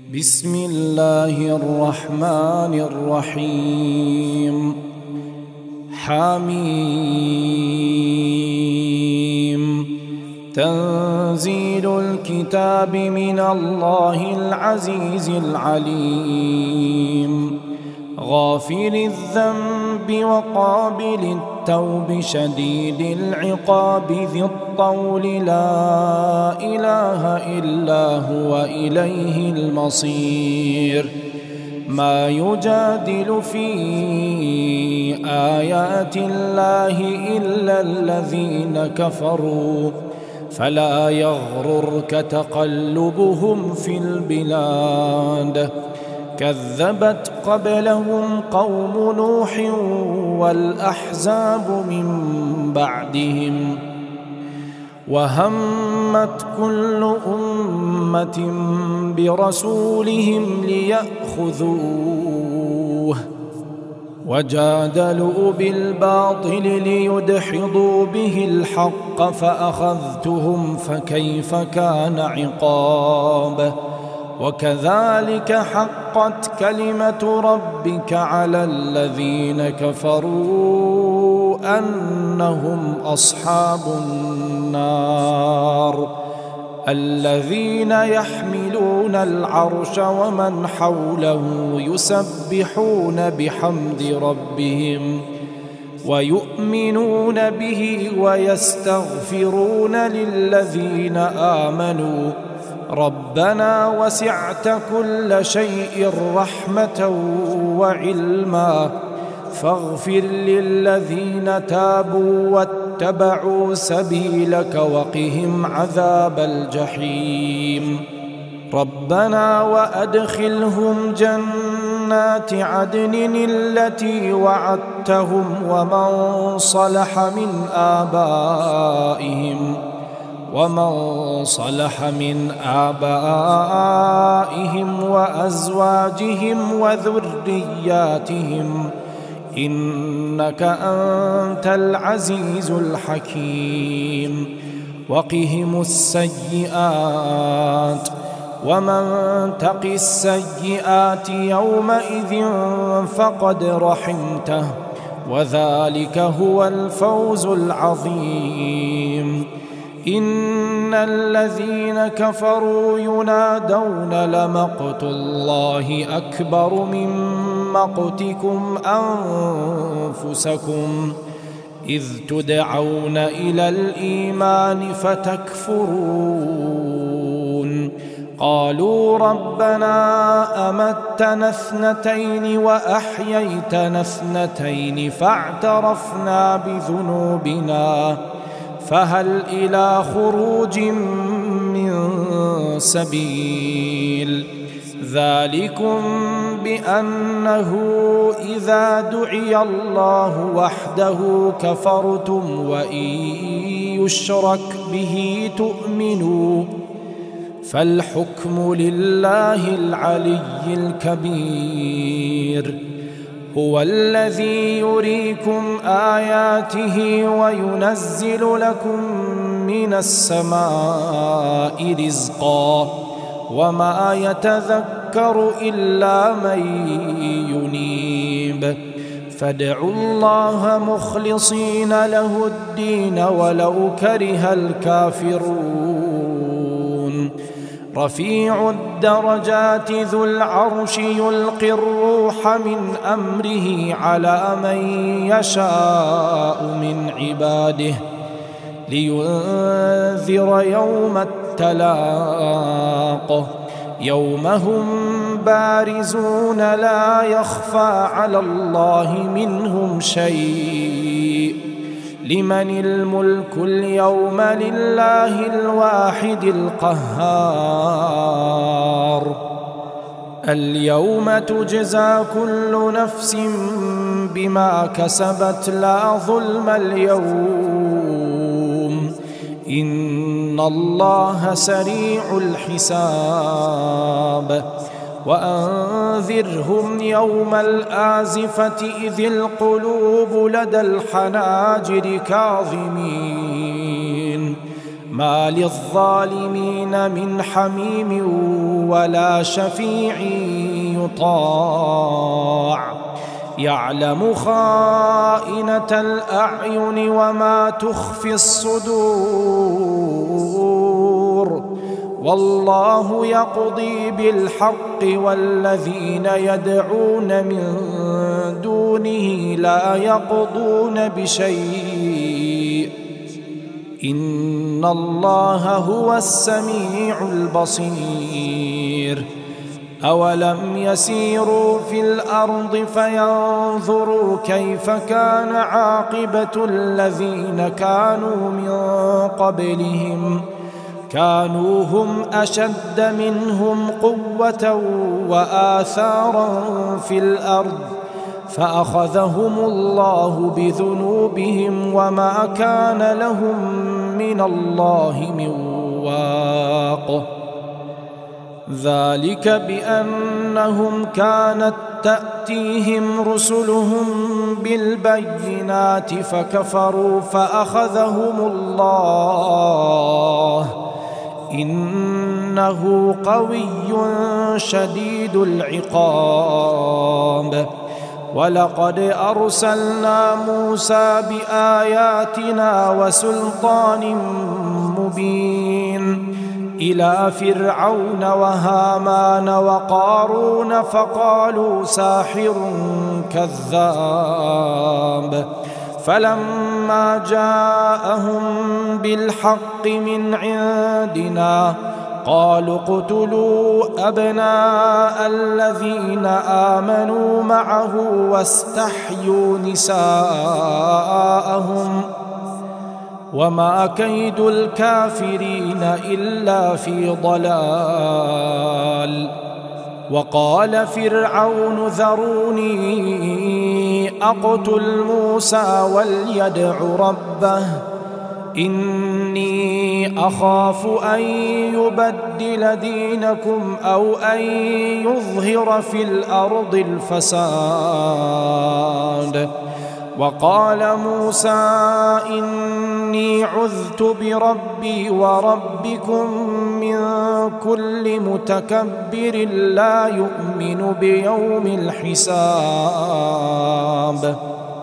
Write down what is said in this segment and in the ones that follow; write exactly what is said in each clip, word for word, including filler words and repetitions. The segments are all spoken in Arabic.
بسم الله الرحمن الرحيم. حميم. تنزيل الكتاب من الله العزيز العليم. غافر الذنب وقابل التوب شديد العقاب ذي الطول لا إله إلا هو إليه المصير. ما يجادل في آيات الله إلا الذين كفروا فلا يغررك تقلبهم في البلاد. كذبت قبلهم قوم نوح والأحزاب من بعدهم وهمت كل أمة برسولهم ليأخذوه وجادلوا بالباطل ليدحضوا به الحق فأخذتهم فكيف كان عقاب. وكذلك حقت كلمة ربك على الذين كفروا أنهم أصحاب النار. الذين يحملون العرش ومن حوله يسبحون بحمد ربهم ويؤمنون به ويستغفرون للذين آمنوا ربنا وسعت كل شيء رحمة وعلما فاغفر للذين تابوا واتبعوا سبيلك وقهم عذاب الجحيم. ربنا وأدخلهم جنات عدن التي وعدتهم ومن صلح من آبائهم ومن صلح من آبائهم وأزواجهم وذرياتهم إنك أنت العزيز الحكيم. وقهم السيئات ومن تق السيئات يومئذ فقد رحمته وذلك هو الفوز العظيم. إن الذين كفروا ينادون لمقت الله أكبر من مقتكم أنفسكم إذ تدعون إلى الإيمان فتكفرون. قالوا ربنا أمتنا اثنتين وأحييتنا اثنتين فاعترفنا بذنوبنا فهل إلى خروج من سبيل. ذلكم بأنه إذا دعي الله وحده كفرتم وإن يشرك به تؤمنوا فالحكم لله العلي الكبير. هو الذي يريكم آياته وينزل لكم من السماء رزقا وما يتذكر إلا من ينيب. فادعوا الله مخلصين له الدين ولو كره الكافرون. رفيع الدرجات ذو العرش يلقي الروح من أمره على من يشاء من عباده لينذر يوم التلاق يوم هم بارزون لا يخفى على الله منهم شيء. لمن الملك اليوم لله الواحد القهار. اليوم تجزى كل نفس بما كسبت لا ظلم اليوم إن الله سريع الحساب. وأنذرهم يوم الآزفة إذ القلوب لدى الحناجر كاظمين ما للظالمين من حميم ولا شفيع يطاع يعلم خائنة الأعين وما تخفي الصدور والله يقضي بالحق والذين يدعون من دونه لا يقضون بشيء إن الله هو السميع البصير أولم يسيروا في الأرض فينظروا كيف كان عاقبة الذين كانوا من قبلهم كانوا هم أشد منهم قوة وآثارا في الأرض فأخذهم الله بذنوبهم وما كان لهم من الله من واق ذلك بأنهم كانت تأتيهم رسلهم بالبينات فكفروا فأخذهم الله إنه قوي شديد العقاب ولقد أرسلنا موسى بآياتنا وسلطان مبين إلى فرعون وهامان وقارون فقالوا ساحر كذاب فلما جاءهم بالحق من عندنا قالوا اقتلوا أبناء الذين آمنوا معه واستحيوا نساءهم وما كيد الكافرين إلا في ضلال وقال فرعون ذروني أقتل موسى وليدع ربه إني أخاف أن يبدل دينكم أو أن يظهر في الأرض الفساد وقال موسى إني عذت بربي وربكم من كل متكبر لا يؤمن بيوم الحساب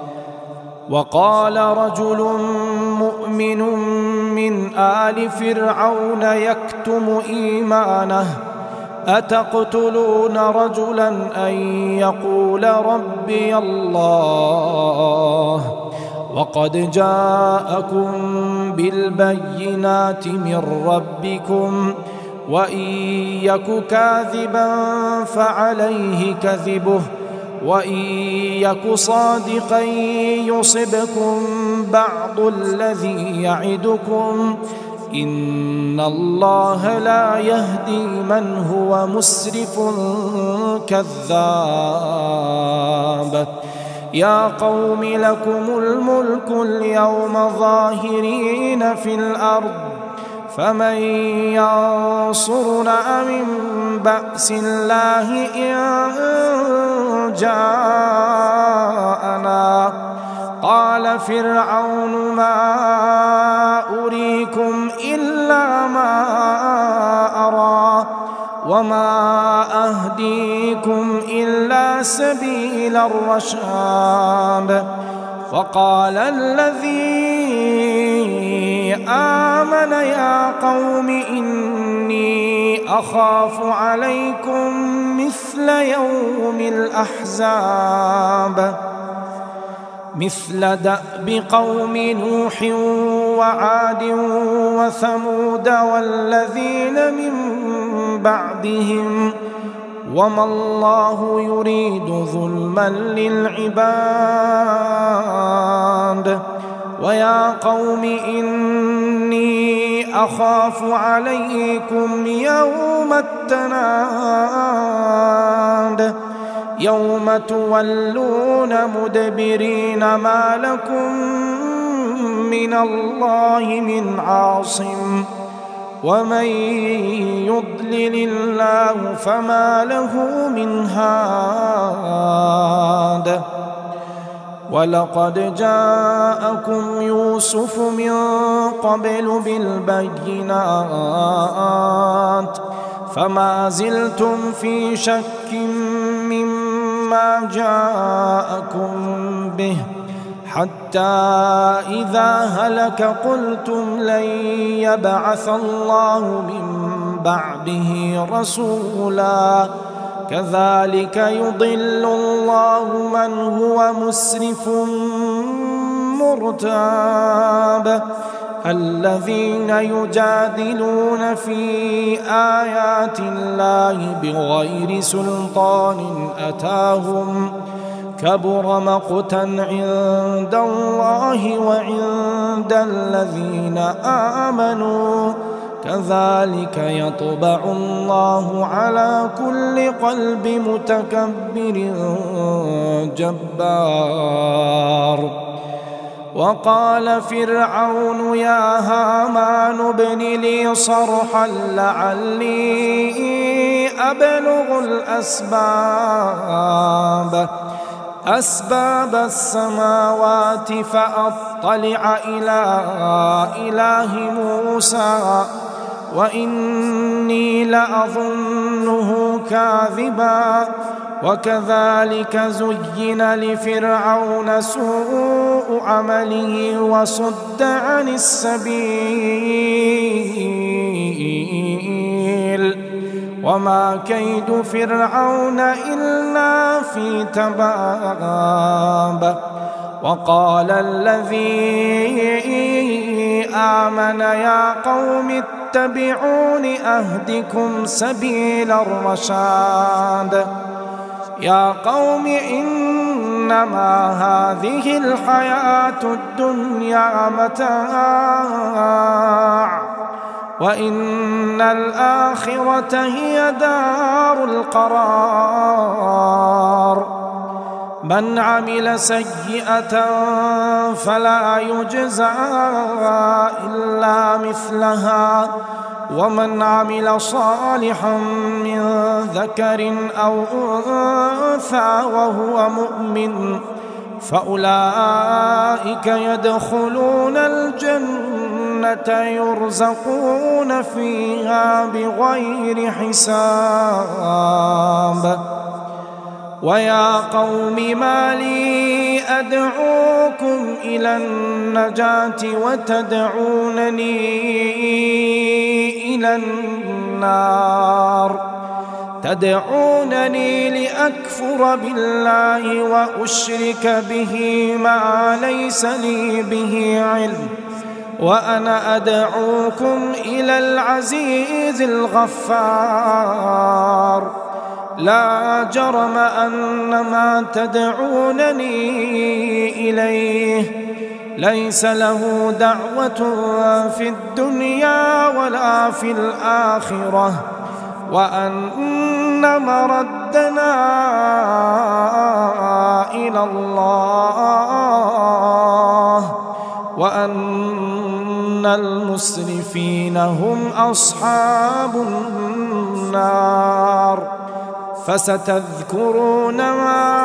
وقال رجل مؤمن من آل فرعون يكتم إيمانه أتقتلون رجلا أن يقول ربي الله وقد جاءكم بالبينات من ربكم وإن يك كاذبا فعليه كذبه وإن يك صادقا يصبكم بعض الذي يعدكم إن الله لا يهدي من هو مسرف كذاب يا قوم لكم الملك اليوم ظاهرين في الأرض فمن ينصرنا من بأس الله إن جاءنا قال فرعون ما أريكم إلا ما أرى وما أهديكم إلا سبيل الرشاد وقال الذي آمن يا قوم إني أخاف عليكم مثل يوم الأحزاب مثل دأب قوم نوح وعاد وثمود والذين من بعدهم وما الله يريد ظلما للعباد ويا قوم إني أخاف عليكم يوم التناد يوم تولون مدبرين ما لكم من الله من عاصم ومن يضلل الله فما له من هاد ولقد جاءكم يوسف من قبل بالبينات فما زلتم في شك مما جاءكم به حتى إذا هلك قلتم لن يبعث الله من بعده رسولا كذلك يضل الله من هو مسرف مرتاب الذين يجادلون في آيات الله بغير سلطان أتاهم كبر مقتا عند الله وعند الذين آمنوا كذلك يطبع الله على كل قلب متكبر جبار. وقال فرعون يا هامان ابن لي صرحا لعلي أبلغ الأسباب أسباب السماوات فأطلع إلى إله موسى وإني لأظنه كاذبا وكذلك زين لفرعون سوء عمله وصد عن السبيل وما كيد فرعون إلا في تباب. وقال الذي آمن يا قوم اتبعون أهدكم سبيل الرشاد يا قوم إنما هذه الحياة الدنيا متاع وإن الآخرة هي دار القرار. من عمل سيئة فلا يجزى إلا مثلها ومن عمل صالحا من ذكر أو أنثى وهو مؤمن فأولئك يدخلون الجنة يرزقون فيها بغير حساب. ويا قوم ما لي أدعوكم إلى النجاة وتدعونني إلى النار تدعونني لأكفر بالله وأشرك به ما ليس لي به علم وأنا أدعوكم إلى العزيز الغفار. لا جرم أن ما تدعونني إليه ليس له دعوة في الدنيا ولا في الآخرة وأن مردنا إلى الله وأن المسرفين هم أصحاب النار. فستذكرون ما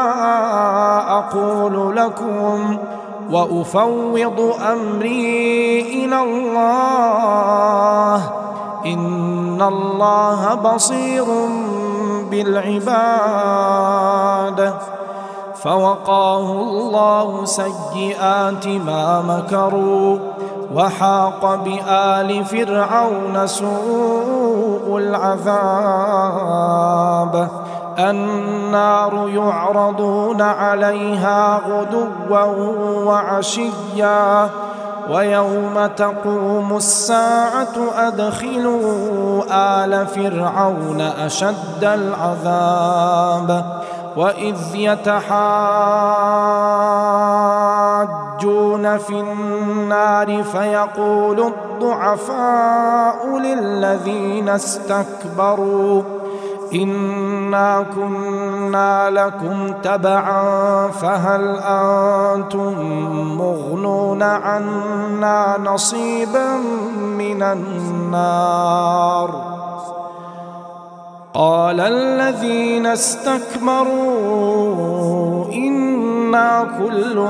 أقول لكم وأفوض أمري إلى الله إن الله بصير بالعباد. فوقاه الله سيئات ما مكروا وحاق بآل فرعون سوء العذاب. النار يعرضون عليها غدوا وعشيا ويوم تقوم الساعة أدخلوا آل فرعون أشد العذاب. وإذ يتحاجون في النار فيقول الضعفاء للذين استكبروا إنا كنا لكم تبعا فهل أنتم مغنون عنا نصيبا من النار قال الذين استكبروا إنا كل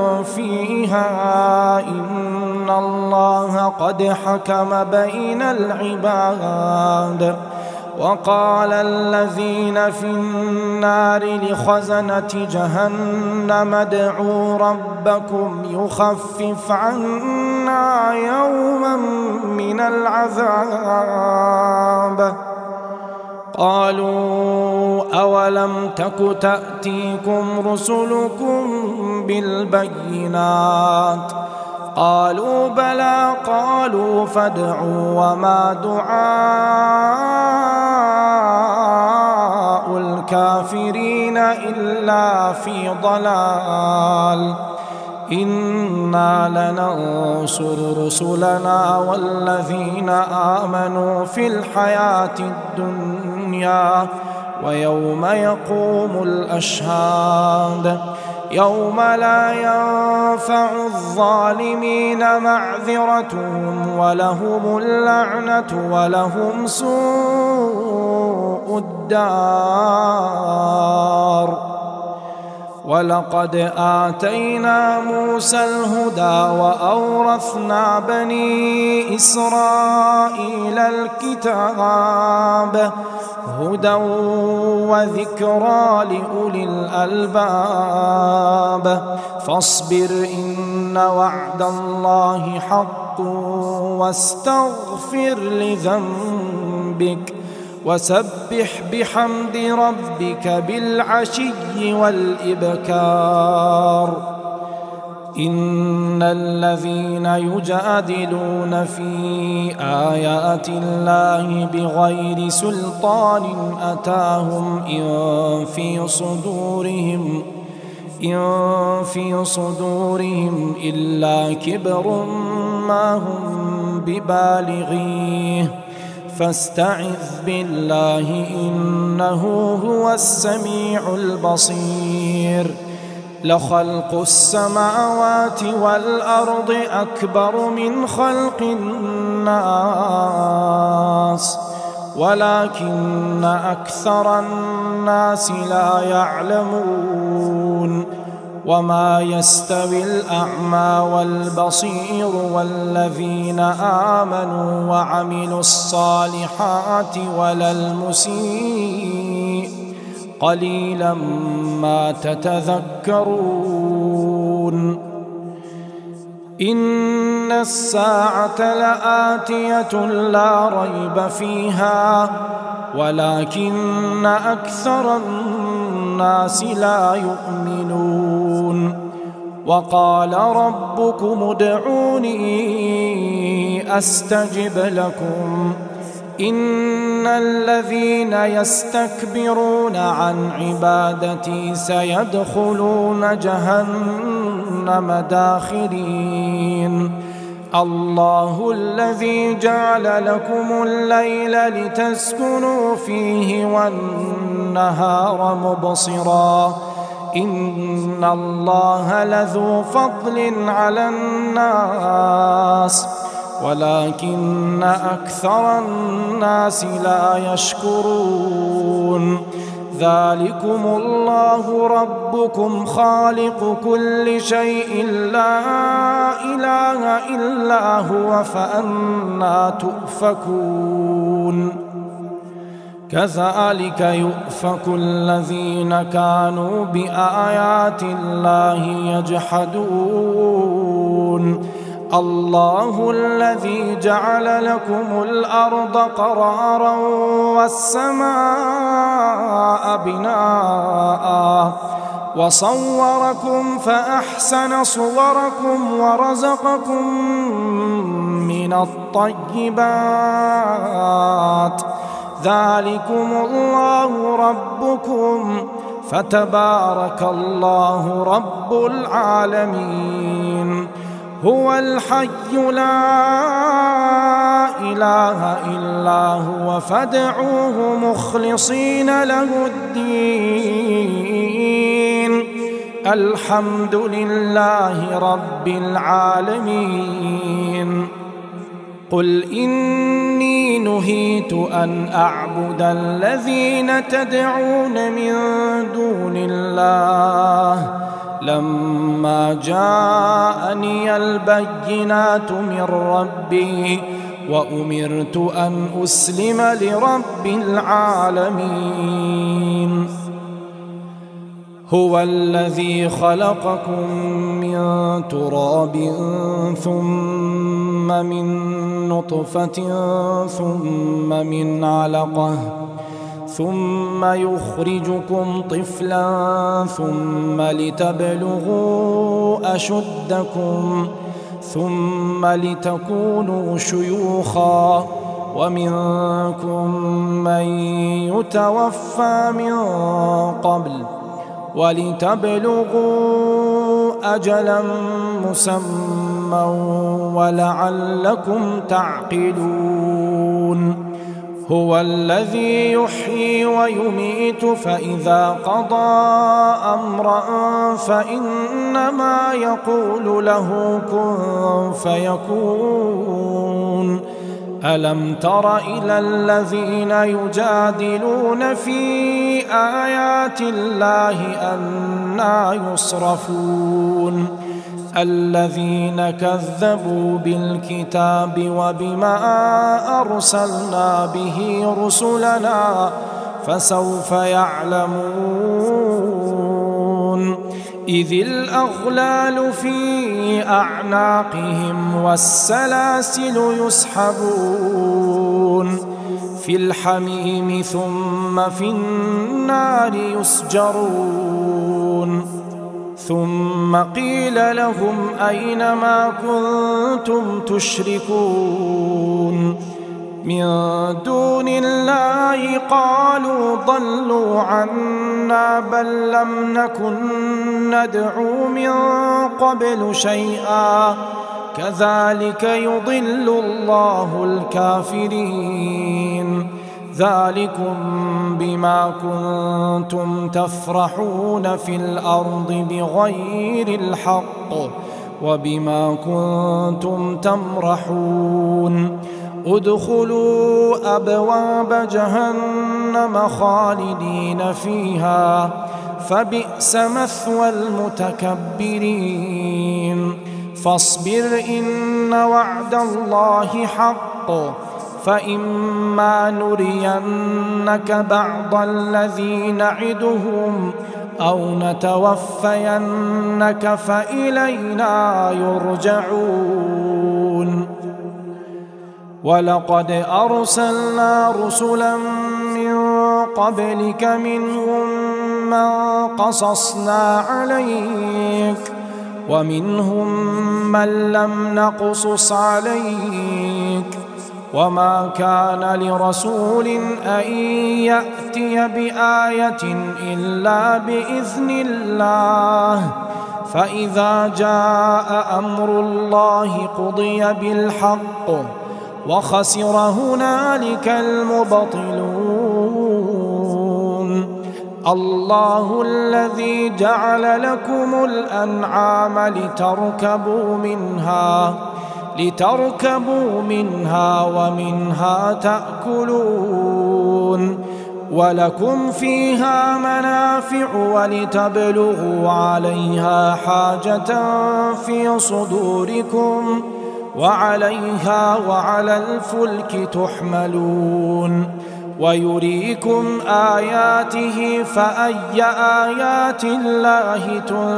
فيها إن الله قد حكم بين العباد. وقال الذين في النار لخزنة جهنم ادعوا ربكم يخفف عنا يوما من العذاب. قالوا أولم تك تأتيكم رسلكم بالبينات قالوا بلى قالوا فادعوا وما دعاء الكافرين إلا في ضلال. إنا لننصر رسلنا والذين آمنوا في الحياة الدنيا ويوم يقوم الأشهاد يوم لا ينفع الظالمين معذرتهم ولهم اللعنة ولهم سوء الدار. ولقد آتينا موسى الهدى وأورثنا بني إسرائيل الكتاب هدى وذكرى لأولي الألباب. فاصبر إن وعد الله حق واستغفر لذنبك وسبح بحمد ربك بالعشي والإبكار. إن الذين يجادلون في آيات الله بغير سلطان أتاهم إن في صدورهم إن في صدورهم إلا كبر ما هم ببالغيه فاستعذ بالله إنه هو السميع البصير. لخلق السماوات والأرض أكبر من خلق الناس ولكن أكثر الناس لا يعلمون. وما يستوي الأعمى والبصير والذين آمنوا وعملوا الصالحات ولا المسيء قليلا ما تتذكرون. إن الساعة لآتية لا ريب فيها ولكن أكثر الناس لا يؤمنون. وقال ربكم ادعوني أستجب لكم إن الذين يستكبرون عن عبادتي سيدخلون جهنم داخرين. الله الذي جعل لكم الليل لتسكنوا فيه والنهار مبصرا إن الله لذو فضل على الناس ولكن أكثر الناس لا يشكرون. ذلكم الله ربكم خالق كل شيء لا إله إلا هو فأنى تؤفكون. كذلك يؤفك الذين كانوا بآيات الله يجحدون. الله الذي جعل لكم الأرض قرارا والسماء بناء وصوركم فأحسن صوركم ورزقكم من الطيبات. ذلكم الله ربكم فتبارك الله رب العالمين. هو الحي لا إله إلا هو فادعوه مخلصين له الدين. الحمد لله رب العالمين. قل إني نهيت أن أعبد الذين تدعون من دون الله لما جاءني البينات من ربي وأمرت أن أسلم لرب العالمين. هو الذي خلقكم من تراب ثم من نطفة ثم من علقة ثم يخرجكم طفلا ثم لتبلغوا أشدكم ثم لتكونوا شيوخا ومنكم من يتوفى من قبل ولتبلغوا أجلا مسمى ولعلكم تعقلون. هو الذي يحيي ويميت فإذا قضى أمرا فإنما يقول له كن فيكون. ألم تر إلى الذين يجادلون في آيات الله أنى يصرفون الذين كذبوا بالكتاب وبما أرسلنا به رسلنا فسوف يعلمون. إذ الأغلال في أعناقهم والسلاسل يسحبون في الحميم ثم في النار يسجرون. ثم قيل لهم أين ما كنتم تشركون من دون الله قالوا ضلوا عنا بل لم نكن ندعو من قبل شيئا كذلك يضل الله الكافرين. ذلكم بما كنتم تفرحون في الأرض بغير الحق وبما كنتم تمرحون. ادخلوا أبواب جهنم خالدين فيها فبئس مثوى المتكبرين. فاصبر إن وعد الله حق فإما نرينك بعض الذي نعدهم أو نتوفينك فإلينا يرجعون. ولقد أرسلنا رسلا من قبلك منهم من قصصنا عليك ومنهم من لم نقصص عليك وما كان لرسول أن يأتي بآية إلا بإذن الله فإذا جاء أمر الله قضي بالحق وخسر هنالك المبطلون. الله الذي جعل لكم الأنعام لتركبوا منها لتركبوا منها ومنها تأكلون ولكم فيها منافع ولتبلغوا عليها حاجة في صدوركم وعليها وعلى الفلك تحملون ويريكم آياته فأي آيات الله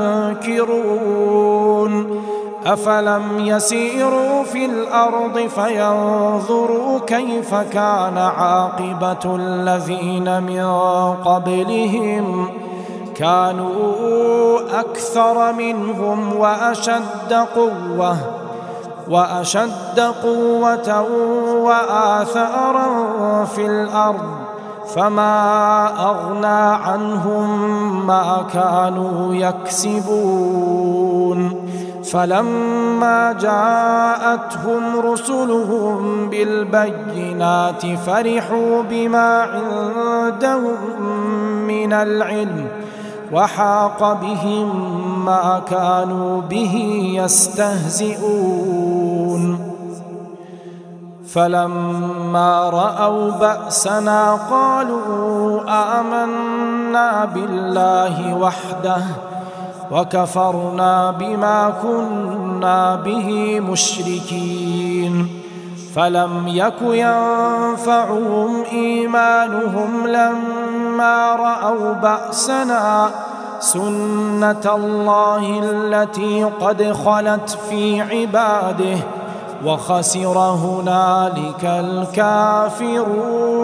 تنكرون. أفلم يسيروا في الأرض فينظروا كيف كان عاقبة الذين من قبلهم كانوا أكثر منهم وأشد قوة وأشد قوة وآثارا في الأرض فما أغنى عنهم ما كانوا يكسبون. فلما جاءتهم رسلهم بالبينات فرحوا بما عندهم من العلم وحاق بهم ما كانوا به يستهزئون. فلما رأوا بأسنا قالوا آمنا بالله وحده وكفرنا بما كنا به مشركين. فلم يك ينفعهم إيمانهم لما رأوا بأسنا سنة الله التي قد خلت في عباده وخسر هنالك الكافرون.